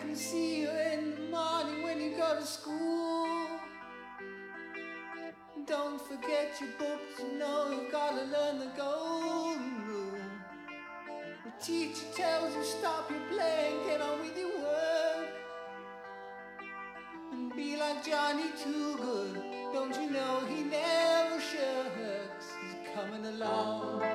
can see you in the morning when you go to school. Don't forget your books, you know you've gotta learn the golden rule. The teacher tells you stop your playing, get on with your work. And be like Johnny Too Good, don't you know he never shirks. He's coming along.